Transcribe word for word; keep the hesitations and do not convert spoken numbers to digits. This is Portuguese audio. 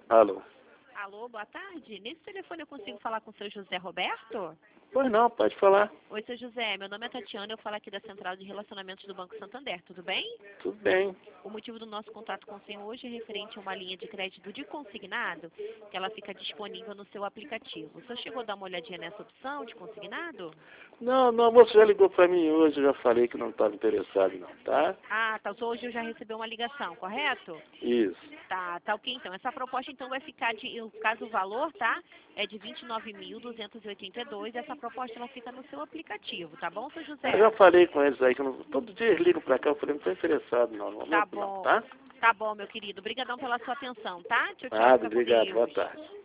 Alô. Alô, boa tarde. Nesse telefone eu consigo falar com o seu José Roberto? Pois não, pode falar. Oi, seu José. Meu nome é Tatiana, eu falo aqui da Central de Relacionamentos do Banco Santander. Tudo bem? Tudo bem. O motivo do nosso contato com o senhor hoje é referente a uma linha de crédito de consignado, que ela fica disponível no seu aplicativo. O senhor chegou a dar uma olhadinha nessa opção de consignado? Não, não, a moça já ligou para mim hoje, eu já falei que não estava interessado não, tá? Ah, tá. O senhor hoje já recebeu uma ligação, correto? Isso. Tá, tá ok então. Essa proposta então vai ficar de, no caso o valor, tá? É de vinte e nove mil duzentos e oitenta e dois. Essa proposta ela fica no seu aplicativo, tá bom, seu José? Eu já falei com eles aí, que eu não, todo dia eles ligam para cá, eu falei, não estou interessado não, não, Tá não, bom. tá? Tá bom, meu querido. Obrigadão pela sua atenção, tá? Tchau, tchau. Nada, Fica com obrigado, boa Deus. tarde.